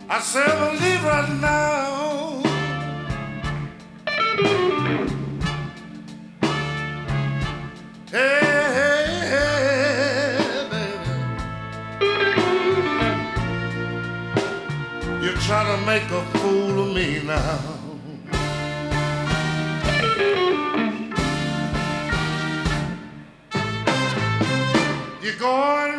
I said, I believe right now. Hey, hey, hey, baby. You're trying to make a fool of me now. You're going